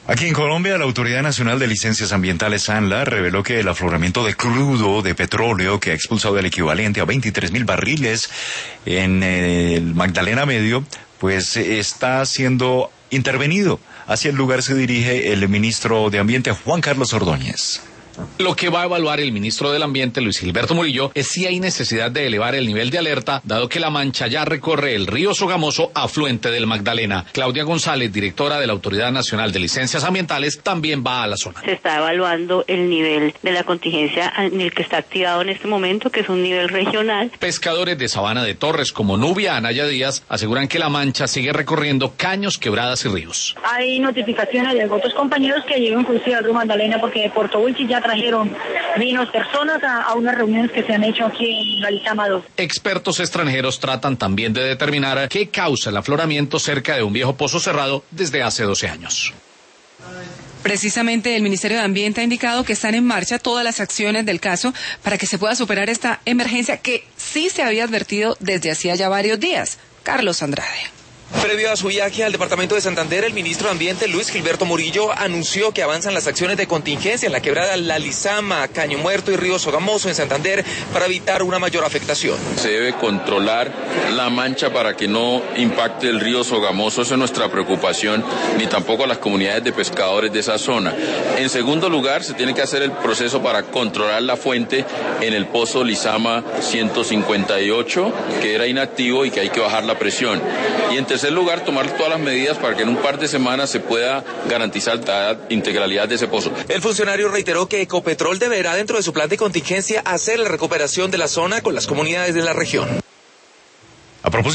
Aquí en Colombia, la Autoridad Nacional de Licencias Ambientales, ANLA, reveló que el afloramiento de crudo de petróleo que ha expulsado el equivalente a 23.000 barriles en el Magdalena Medio, pues está siendo intervenido. Hacia el lugar se dirige el ministro de Ambiente, Juan Carlos Ordóñez. Lo que va a evaluar el ministro del Ambiente, Luis Gilberto Murillo, es si hay necesidad de elevar el nivel de alerta, dado que La Mancha ya recorre el río Sogamoso, afluente del Magdalena. Claudia González, directora de la Autoridad Nacional de Licencias Ambientales, también va a la zona. Se está evaluando el nivel de la contingencia en el que está activado en este momento, que es un nivel regional. Pescadores de Sabana de Torres, como Nubia Anaya Díaz, aseguran que La Mancha sigue recorriendo caños, quebradas y ríos. Hay notificaciones de otros compañeros que llevan inclusive al río Magdalena, porque de Puerto Wilches ya trajeron vinos personas a unas reuniones que se han hecho aquí en la Lizama 2. Expertos extranjeros tratan también de determinar qué causa el afloramiento cerca de un viejo pozo cerrado desde hace 12 años. Precisamente el Ministerio de Ambiente ha indicado que están en marcha todas las acciones del caso para que se pueda superar esta emergencia que sí se había advertido desde hacía ya varios días. Carlos Andrade. Previo a su viaje al departamento de Santander, el ministro de Ambiente, Luis Gilberto Murillo, anunció que avanzan las acciones de contingencia en la quebrada La Lizama, Caño Muerto y Río Sogamoso en Santander para evitar una mayor afectación. Se debe controlar la mancha para que no impacte el río Sogamoso, esa es nuestra preocupación, ni tampoco a las comunidades de pescadores de esa zona. En segundo lugar, se tiene que hacer el proceso para controlar la fuente en el pozo Lizama 158, que era inactivo y que hay que bajar la presión. Y en tercer lugar, tomar todas las medidas para que en un par de semanas se pueda garantizar la integralidad de ese pozo. El funcionario reiteró que Ecopetrol deberá, dentro de su plan de contingencia, hacer la recuperación de la zona con las comunidades de la región. A propósito